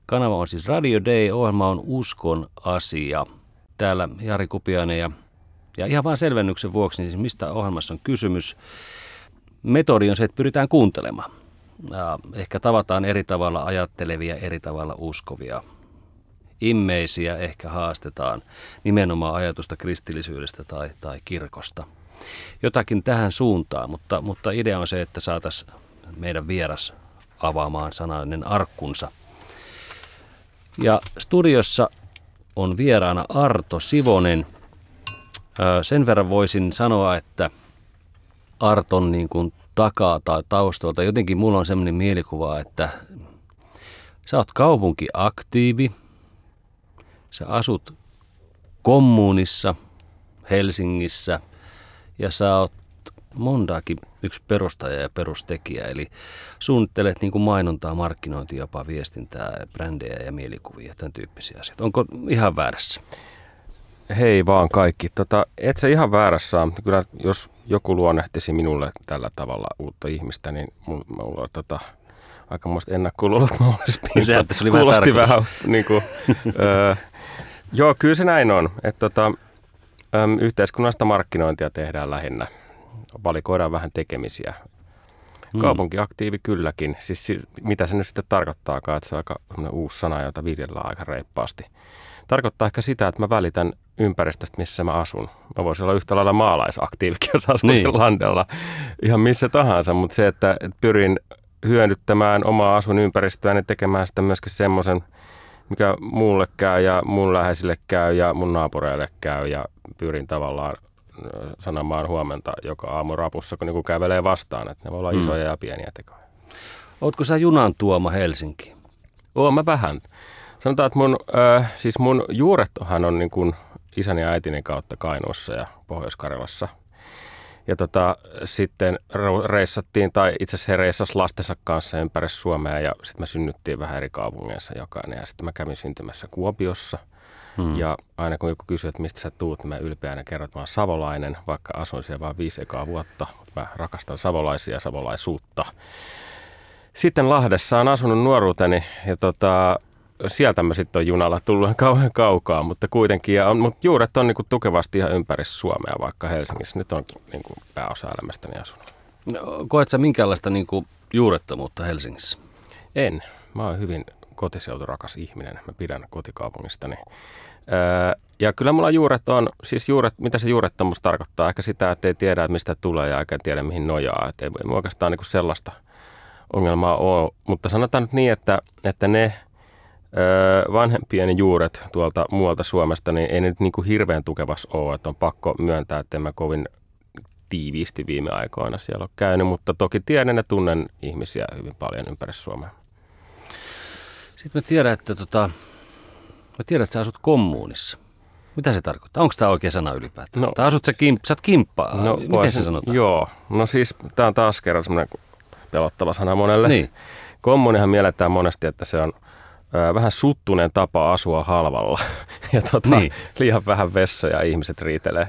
Kanava on siis Radio Day, ohjelma on Uskon asia. Täällä Jari Kupiainen ja ihan vain selvennyksen vuoksi, niin mistä ohjelmassa on kysymys. Metodi on se, että pyritään kuuntelemaan. Ja ehkä tavataan eri tavalla ajattelevia, eri tavalla uskovia. Immeisiä ehkä haastetaan nimenomaan ajatusta kristillisyydestä tai kirkosta. Jotakin tähän suuntaan, mutta idea on se, että saataisiin meidän vieras avaamaan sanainen arkkunsa. Ja studiossa on vieraana Arto Sivonen. Sen verran voisin sanoa, että Arton niin kuin takaa tai taustalta jotenkin mulla on sellainen mielikuva, että sä oot kaupunkiaktiivi, sä asut kommunissa Helsingissä ja sä oot montaakin yksi perustaja ja perustekijä, eli suunnittelet niin kuin mainontaa, markkinointia, jopa viestintää, brändejä ja mielikuvia, tämän tyyppisiä asioita. Onko ihan väärässä? Hei vaan kaikki. Et sä ihan väärässä. Kyllä jos joku luonnehtisi minulle tällä tavalla uutta ihmistä, niin mulla on aikamoista ennakkoluulot. Se kuulosti vähän niin kuin, joo, kyllä se näin on. Että yhteiskunnallista markkinointia tehdään lähinnä. Valikoidaan vähän tekemisiä. Kaupunkiaktiivi kylläkin. Siis mitä se nyt sitten tarkoittaakaan, että se on aika uusi sana, jota viljellään aika reippaasti. Tarkoittaa ehkä sitä, että mä välitän ympäristöstä, missä mä asun. Mä voisin olla yhtä lailla maalaisaktiivikin, jos asun landella ihan missä tahansa, mutta se, että pyrin hyödyttämään omaa asuinympäristöä ja tekemään sitä myöskin semmoisen, mikä mulle käy ja mun läheisille käy ja mun naapureille käy ja pyrin tavallaan sanomaan huomenta joka aamu rapussa, kun joku kävelee vastaan, että ne voi olla isoja ja pieniä tekoja. Ootko sä junan tuoma Helsinkiin? Oon mä vähän. Sanotaan, että mun juurethan on niin kuin isäni ja äitini kautta Kainuussa ja Pohjois-Karjalassa. Ja sitten reissattiin, tai itse asiassa he reissasi lastensa kanssa ympäri Suomea ja sitten me synnyttiin vähän eri kaupungeissa jokainen. Ja sitten mä kävin syntymässä Kuopiossa. Ja aina kun joku kysyy, että mistä sä tuut, niin mä ylpeänä kerron, että mä oon savolainen, vaikka asuin siellä vain 5 ekaa vuotta. Mä rakastan savolaisia ja savolaisuutta. Sitten Lahdessa on asunut nuoruuteni ja sieltä mä sitten on junalla tullut kauhean kaukaa, mutta kuitenkin. Mutta juuret on niinku tukevasti ihan ympäri Suomea, vaikka Helsingissä nyt on niinku pääosa elämästäni asunut. No, koet sä minkäänlaista niinku juurettomuutta Helsingissä? En. Mä oon hyvin kotiseuturakas ihminen. Mä pidän kotikaupungistani. Ja kyllä mulla juuret on, siis mitä se juurettomuus tarkoittaa? Ehkä sitä, että ei tiedä, mistä tulee ja eikä tiedä, mihin nojaa. Että ei oikeastaan niinku sellaista ongelmaa ole. Mutta sanotaan nyt niin, että ne vanhempien juuret tuolta muualta Suomesta, niin ei nyt niin kuin hirveän tukevas ole, että on pakko myöntää, että en mä kovin tiiviisti viime aikoina siellä ole käynyt, mutta toki tiedän ja tunnen ihmisiä hyvin paljon ympäri Suomea. Sitten mä tiedän, että sä asut kommunissa. Mitä se tarkoittaa? Onko tämä oikea sana ylipäätään? Tai asut sä oot kimppa? No, miten se sanotaan? Joo, no siis tämä on taas kerran semmoinen pelottava sana monelle. Niin. Kommunihan mielletään monesti, että se on vähän suttunen tapa asua halvalla ja liian vähän vessoja ihmiset riitelee.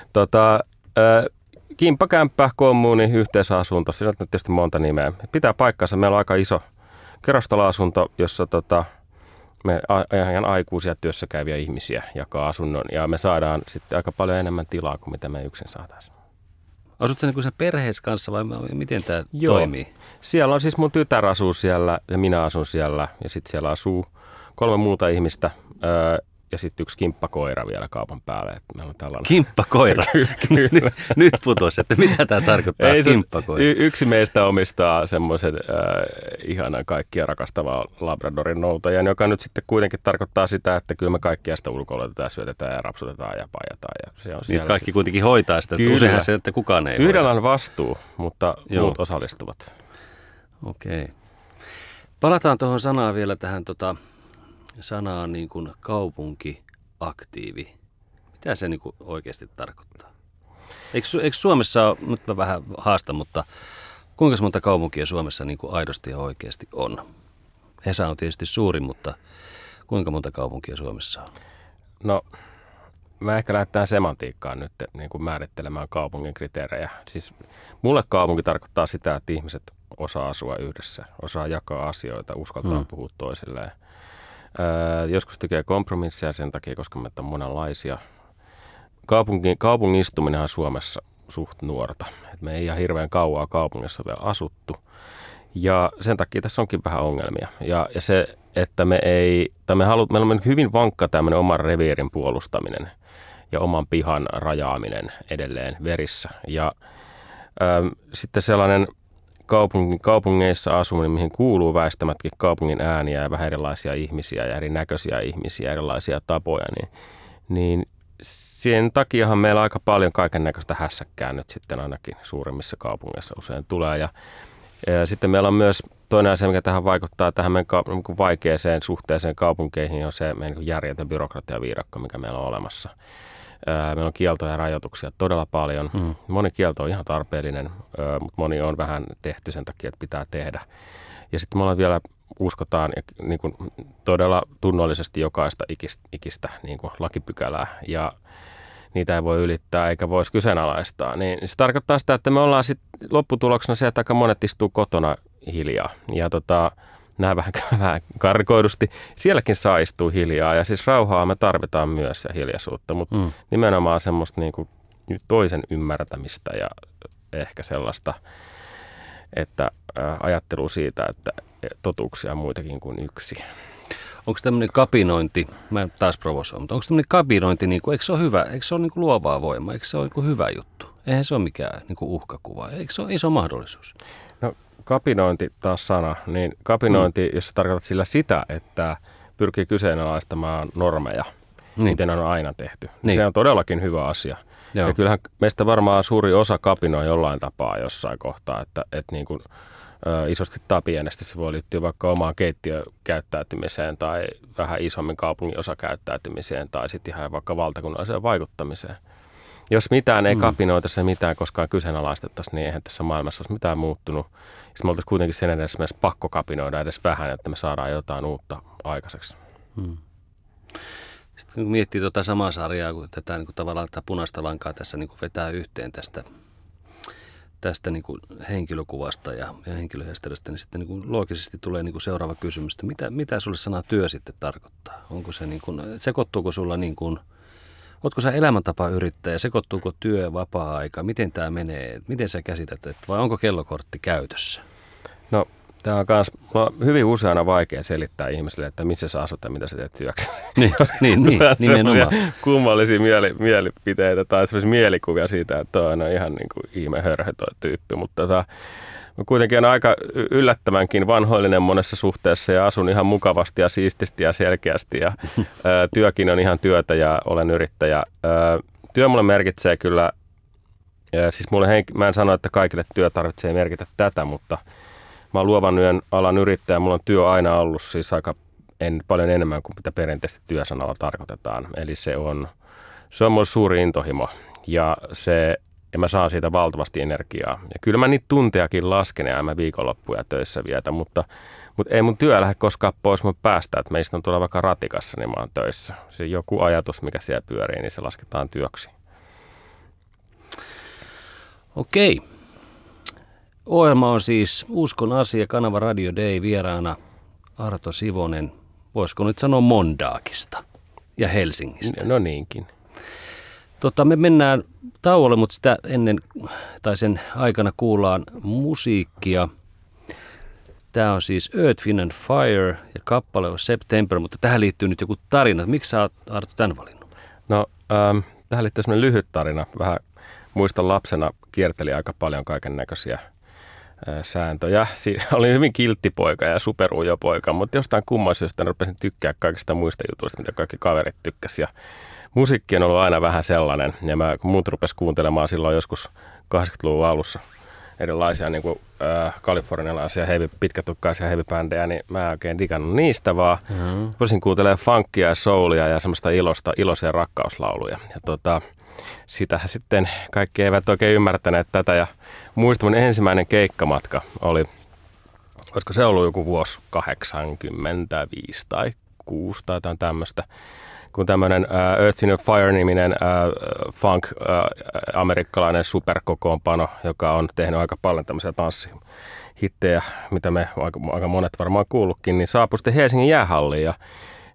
Kimppakämppä, kommuni, yhteisasunto, siinä on tietysti monta nimeä. Pitää paikkansa, meillä on aika iso kerrostaloasunto, jossa me ihan aikuisia työssä käyviä ihmisiä jakaa asunnon ja me saadaan sitten aika paljon enemmän tilaa kuin mitä me yksin saataisiin. Asut sä niin sen perheessä kanssa vai miten tämä toimii? Siellä on siis mun tytär asuu siellä ja minä asun siellä ja sitten siellä asuu 3 muuta ihmistä ja sitten 1 kimppakoira vielä kaupan päälle. Meillä on tällainen. Kimppakoira? Nyt putosi, että mitä tämä tarkoittaa kimppakoira? Yksi meistä omistaa semmoisen ihanan kaikkia rakastavaa Labradorin noutajan, joka nyt sitten kuitenkin tarkoittaa sitä, että kyllä me kaikkia sitä ulkoilutetaan, syötetään ja rapsutetaan ja paijataan. Ja se on niin kaikki kuitenkin hoitaa sitä, että useinhan se, että kukaan ei yhdellä on vastuu, mutta muut osallistuvat. Okei. Palataan tuohon sanaan vielä tähän sanaan niin kuin kaupunkiaktiivi. Mitä se niin kuin oikeasti tarkoittaa? Eikö Suomessa ole, nyt mä vähän haastan, mutta kuinka monta kaupunkia Suomessa niin kuin aidosti ja oikeasti on? Hesa on tietysti suuri, mutta kuinka monta kaupunkia Suomessa on? No, mä ehkä lähdetään semantiikkaan nyt niin kuin määrittelemään kaupungin kriteerejä. Siis mulle kaupunki tarkoittaa sitä, että ihmiset osaa asua yhdessä, osaa jakaa asioita, uskaltaa puhua toisilleen. Joskus tekee kompromisseja sen takia, koska meitä on monenlaisia. Kaupungistuminenhan on Suomessa suht nuorta. Et me ei ihan hirveän kauaa kaupungissa vielä asuttu. Ja sen takia tässä onkin vähän ongelmia. Ja se, että meillä on hyvin vankka tämmöinen oman reviirin puolustaminen ja oman pihan rajaaminen edelleen verissä. Ja sitten sellainen kaupungeissa asuminen, mihin kuuluu väistämätkin kaupungin ääniä ja vähän erilaisia ihmisiä ja erinäköisiä ihmisiä, erilaisia tapoja, niin sen takiahan meillä aika paljon kaiken näköistä hässäkkää nyt sitten ainakin suurimmissa kaupungeissa usein tulee. Ja sitten meillä on myös toinen asia, mikä tähän vaikuttaa tähän meidän vaikeaseen suhteeseen kaupunkeihin, on se meidän järjetön byrokratiaviidakko, mikä meillä on olemassa. Meillä on kieltoja ja rajoituksia todella paljon. Moni kielto on ihan tarpeellinen, mutta moni on vähän tehty sen takia, että pitää tehdä. Ja sitten me ollaan vielä uskotaan niin kuin todella tunnollisesti jokaista ikistä niin kuin lakipykälää ja niitä ei voi ylittää eikä voisi kyseenalaistaa. Niin se tarkoittaa sitä, että me ollaan sitten lopputuloksena se, että aika monet istuu kotona hiljaa. Ja nämä vähän karkoidusti. Sielläkin saa istua hiljaa ja siis rauhaa me tarvitaan myös ja hiljaisuutta, mutta nimenomaan semmoista niin kuin toisen ymmärtämistä ja ehkä sellaista, että ajattelu siitä, että totuuksia on muitakin kuin yksi. Onko tämmöinen kapinointi, mä taas provosoin, mutta onko tämmöinen kapinointi, niin kuin, eikö se ole hyvä, eikö se ole niin kuin luovaa voimaa, eikö se ole niin kuin hyvä juttu? Eihän se ole mikään niin kuin uhkakuva, eikö se ole iso mahdollisuus? No kapinointi taas sana, niin kapinointi, jos sä tarkoitat sillä sitä, että pyrkii kyseenalaistamaan normeja, miten on aina tehty, niin se on todellakin hyvä asia. Joo. Ja kyllähän meistä varmaan suuri osa kapinoi jollain tapaa jossain kohtaa, että niin kuin isosti tai pienesti se voi liittyä vaikka omaan keittiökäyttäytymiseen tai vähän isommin kaupungin osakäyttäytymiseen tai sitten ihan vaikka valtakunnalliseen vaikuttamiseen. Jos mitään ei kapinoitaisi ja mitään koskaan kyseenalaistettaisi, niin eihän tässä maailmassa olisi mitään muuttunut. Sitten me oltaisiin kuitenkin sen edes myös pakko kapinoida edes vähän, että me saadaan jotain uutta aikaiseksi. Sitten kun miettii tuota samaa sarjaa, kun tätä niin kuin tavallaan tätä punaista lankaa tässä niin kuin vetää yhteen tästä niin kuin henkilökuvasta ja henkilöhistoriasta, niin sitten niin kuin loogisesti tulee niin kuin seuraava kysymys, että mitä sulle sana työ sitten tarkoittaa? Onko se niin kuin, sekoittuuko sulla niin kuin, ootko sä elämäntapayrittäjä, sekoittuuko työ ja vapaa-aika, miten tämä menee, miten sä käsität, vai onko kellokortti käytössä? No tämä on myös hyvin useana vaikea selittää ihmisille, että missä sä asut ja mitä sä teet työksi. Niin, nimenomaan. Kummallisia mielipiteitä tai sellaisia mielikuvia siitä, että toi on ihan niin kuin ihme hörhö toi tyyppi, mutta kuitenkin on aika yllättävänkin vanhoillinen monessa suhteessa ja asun ihan mukavasti ja siististi ja selkeästi ja työkin on ihan työtä ja olen yrittäjä. Työ mulle merkitsee kyllä, siis mä en sano, että kaikille työ tarvitsee merkitä tätä, mutta mä oon luovan alan yrittäjä, mulla on työ aina ollut siis paljon enemmän kuin mitä perinteisesti työsanalla tarkoitetaan. Eli se on mulle suuri intohimo ja mä saan siitä valtavasti energiaa. Ja kyllä mä niitä tuntejakin lasken ja mä viikonloppuja töissä vietä, mutta ei mun työ lähde koskaan pois mun päästä, että meistä on tuolla vaikka ratikassa, niin mä oon töissä. Se joku ajatus, mikä siellä pyörii, niin se lasketaan työksi. Okei. Ohjelma on siis Uskon asia, kanava Radio Day, vieraana Arto Sivonen, voisiko nyt sanoa Mondaakista ja Helsingistä. No niinkin. Me mennään tauolle, mutta sitä ennen tai sen aikana kuullaan musiikkia. Tämä on siis Earth, Wind and Fire ja kappale on September, mutta tähän liittyy nyt joku tarina. Miksi sä oot, Arto, tämän valinnut? No, tähän liittyy sellainen lyhyt tarina. Vähän muistan lapsena kierteli aika paljon kaiken näköisiä sääntöjä. Olin hyvin kiltti poika ja superujo poika, mutta jostain kumman syystä rupesin tykkää kaikista muista jutuista, mitä kaikki kaverit tykkäsi. Ja musiikki on ollut aina vähän sellainen, ja kun muut rupesi kuuntelemaan silloin joskus 80-luvun alussa erilaisia niin kuin kalifornialaisia pitkätukkaisia heavy-bändejä, niin mä en oikein digannut niistä, vaan voisin kuuntelemaan funkia ja soulia ja semmoista iloisia rakkauslauluja. Ja sitähän sitten kaikki eivät oikein ymmärtäneet tätä, ja muistan mun ensimmäinen keikkamatka oli, olisiko se ollut joku vuosi 85 tai 6 tai jotain tämmöistä, kun tämmöinen Earth, Wind and Fire-niminen funk-amerikkalainen superkokoonpano, joka on tehnyt aika paljon tämmöisiä tanssihittejä, mitä me aika monet varmaan kuullutkin, niin saapui sitten Helsingin jäähalliin. Ja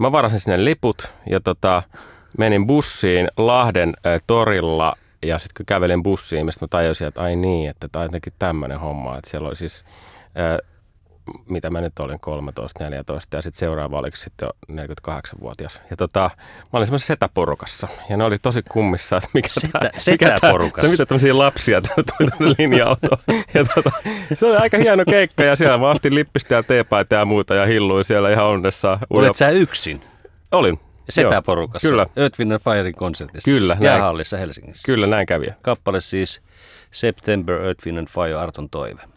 Mä varasin sinne liput ja menin bussiin Lahden torilla ja sitten kun kävelin bussiin, mistä mä tajusin, että ai niin, että tämä on jotenkin tämmöinen homma, että siellä oli siis, mitä mä nyt olin, 13, 14 ja sitten seuraava oliko sitten jo 48-vuotias. Ja mä olin semmoisessa setäporukassa ja ne oli tosi kummissa, että Setäporukassa? Mitä tämmöisiä lapsia tuli tänne linja-autoon. Ja se oli aika hieno keikka ja siellä mä ostin lippistä ja teepaita ja muuta ja hilluin siellä ihan onnessaan. Olet sä yksin? Olin. Setäporukassa? Kyllä. Earth, Wind & Firen konsertissa? Kyllä. Jäähallissa Helsingissä? Kyllä, näin kävi. Kappale siis September, Earth, Wind & Fire, Arton toive.